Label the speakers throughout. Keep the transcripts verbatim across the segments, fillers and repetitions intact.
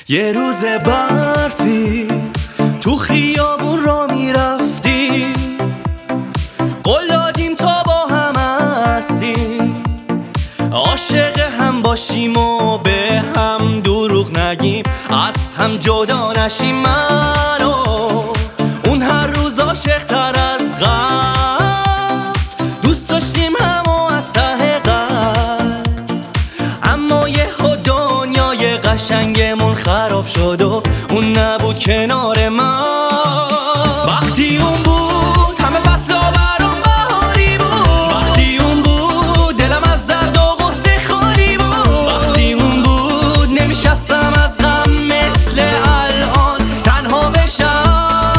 Speaker 1: یه روز برفی تو خیابون را میرفتی، قول دادیم تا با هم هستیم، عاشق هم باشیم و به هم دروغ نگیم، از هم جدا نشیم. من و اون هر روز عاشق تر از قبل، دوست داشتیم همو از ته قلب، اما یهو دنیای قشنگمون خراب شد و اون نبود کنار من. وقتی اون بود همه فصلا برام بهاری بود، وقتی اون بود دلم از درد و غصه خالی بود، وقتی اون بود نمیشکستم از غم مثل الان تنها بشم.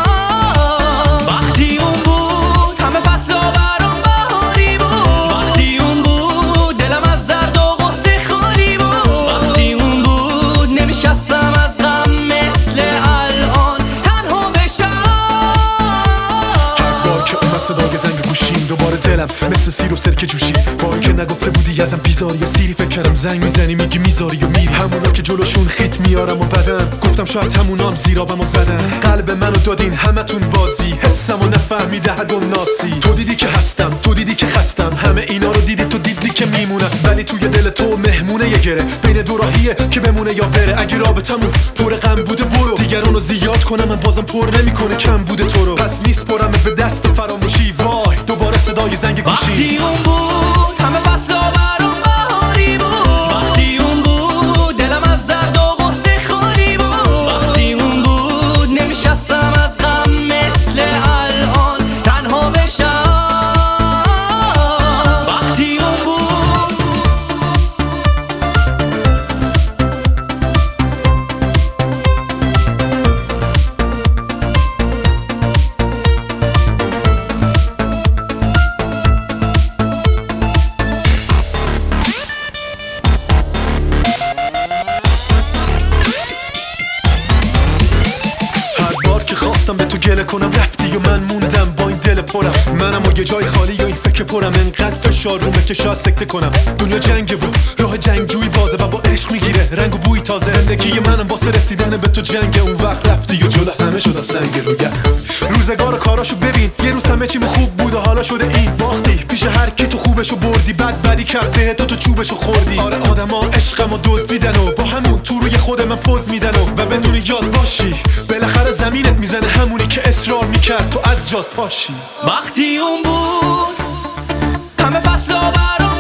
Speaker 1: وقتی اون بود همه فصلا برام بهاری بود، وقتی اون بود دلم از درد و غصه خالی بود، وقتی اون بود نمیشکستم از غم مثل الان تنها بشم.
Speaker 2: هر بار که اومد صدای زنگ گوشیم دوباره دلم مثل سیر و سرکه جوشید. با اینکه نگفته بودی ازم بیزاری یا سیری، فکر کردم زنگ میزنی میگی میذاری و میری. همونا که جلوشون خیت میارم و بدن گفتم شاید همونا هم زیرابمو زدن. قلب منو دادین همتون بازی، حسمو نفهمیده حد و ناسی. تو دیدی که هستم، تو دیدی که خستم، همه اینا رو دیدی، تو دیدی که میمونم، ولی توی دل تو مهمونه یه گره بین دو راهیه که بمونه یا بره. اگه رابطمون پر غم بوده برو، دیگرانو زیاد کنم من بازم پر نمیکنه کم بوده تو رو، پس میسپرم به دست فراموشی. وای دوباره صدای زنگ گوشی.
Speaker 1: وقتی اون بود همه فصلا برام بهاری بود، وقتی اون بود دلم از درد و غصه خالی بود، وقتی اون بود نمیشکستم از غم مثل الان تنها بشم. وقتی اون بود
Speaker 2: که خواستم به تو گله کنم رفتی و من موندم با این دل پرم. منم و یه جای خالی یا این فکر پرم، انقدر فشار رومه که شاید سکته کنم. دنیا جنگه و راه جنگجویی بازه و با عشق میگیره رنگ و بوی تازه. زندگی منم واسه رسیدن به تو جنگه، اون وقت رفتی و جلو همه شدم سنگ روی روزگار و کاراشو ببین. یه روز همه چیم خوب بود و حالا شده این باختی پیش هر کی تو خوبشو بردی، بعد بدی کرد به تو تو چوبشو خوردی. آره آدما عشقمو دزدیدن و با همون تو روی خود من پوز میدن و, و بدون یاد باشی بالاخره زمینت میزنه همونی که اصرار میکرد تو از جات پاشی.
Speaker 1: وقتی اون بود همه فصلا برام